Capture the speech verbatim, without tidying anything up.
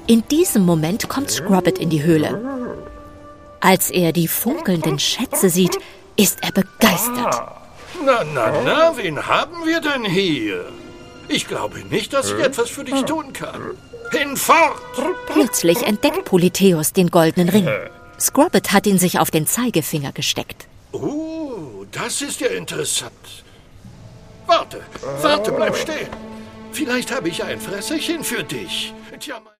In diesem Moment kommt Scrobbit in die Höhle. Als er die funkelnden Schätze sieht, ist er begeistert. Na, na, na, wen haben wir denn hier? Ich glaube nicht, dass ich etwas für dich tun kann. Hinfort! Plötzlich entdeckt Polytheus den goldenen Ring. Scrobbit hat ihn sich auf den Zeigefinger gesteckt. Oh, das ist ja interessant. Warte, warte, bleib stehen. Vielleicht habe ich ein Fresserchen für dich. Tja,